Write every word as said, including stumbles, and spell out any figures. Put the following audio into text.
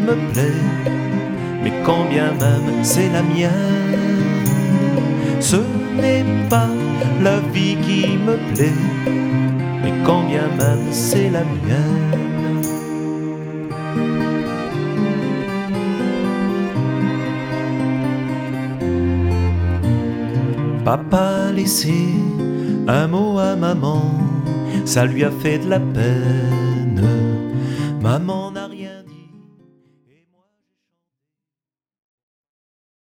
me plaît, mais quand bien même c'est la mienne, ce n'est pas la vie qui me plaît, mais quand bien même c'est la mienne. Papa a laissé un mot à maman, ça lui a fait de la peine. Maman n'a